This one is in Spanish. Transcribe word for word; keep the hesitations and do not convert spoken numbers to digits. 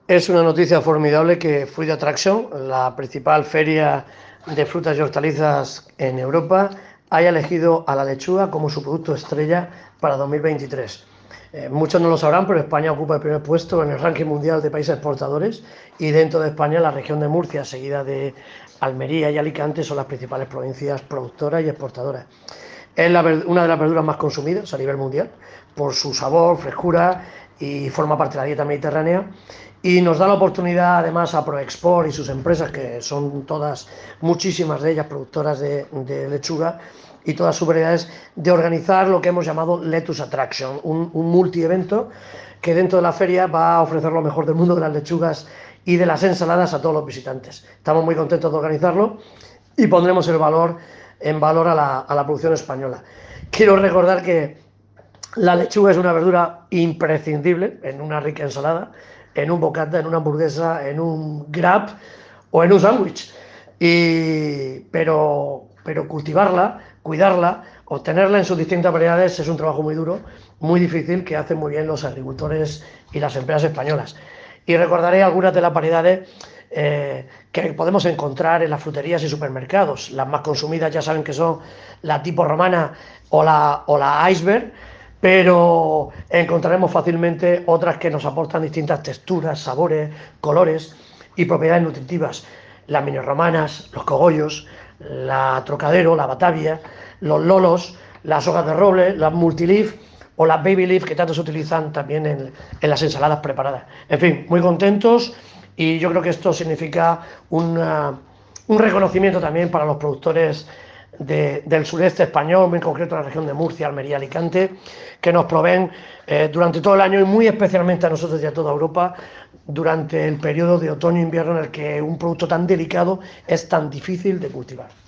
Es una noticia formidable que Fruit Attraction, la principal feria de frutas y hortalizas en Europa, haya elegido a la lechuga como su producto estrella para dos mil veintitrés. Eh, muchos no lo sabrán, pero España ocupa el primer puesto en el ranking mundial de países exportadores y dentro de España la región de Murcia, seguida de Almería y Alicante, son las principales provincias productoras y exportadoras. Es la, una de las verduras más consumidas a nivel mundial por su sabor, frescura y forma parte de la dieta mediterránea. Y nos da la oportunidad, además, a ProExport y sus empresas, que son todas, muchísimas de ellas, productoras de, de lechuga y todas sus variedades, de organizar lo que hemos llamado Lettuce Attraction, un, un multievento que dentro de la feria va a ofrecer lo mejor del mundo de las lechugas y de las ensaladas a todos los visitantes. Estamos muy contentos de organizarlo y pondremos el valor en valor a la, a la producción española. Quiero recordar que la lechuga es una verdura imprescindible en una rica ensalada, en un bocata, en una hamburguesa, en un grab o en un sándwich. Y, pero, pero cultivarla, cuidarla, obtenerla en sus distintas variedades es un trabajo muy duro, muy difícil, que hacen muy bien los agricultores y las empresas españolas. Y recordaré algunas de las variedades eh, que podemos encontrar en las fruterías y supermercados. Las más consumidas ya saben que son la tipo romana o la, o la iceberg, pero encontraremos fácilmente otras que nos aportan distintas texturas, sabores, colores y propiedades nutritivas. Las mini romanas, los cogollos, la trocadero, la batavia, los lolos, las hojas de roble, las multileaf o las baby leaf, que tanto se utilizan también en, en las ensaladas preparadas. En fin, muy contentos, y yo creo que esto significa una, un reconocimiento también para los productores de, del sureste español, muy en concreto en la región de Murcia, Almería, Alicante, que nos proveen eh, durante todo el año y muy especialmente a nosotros y a toda Europa durante el periodo de otoño-invierno en el que un producto tan delicado es tan difícil de cultivar.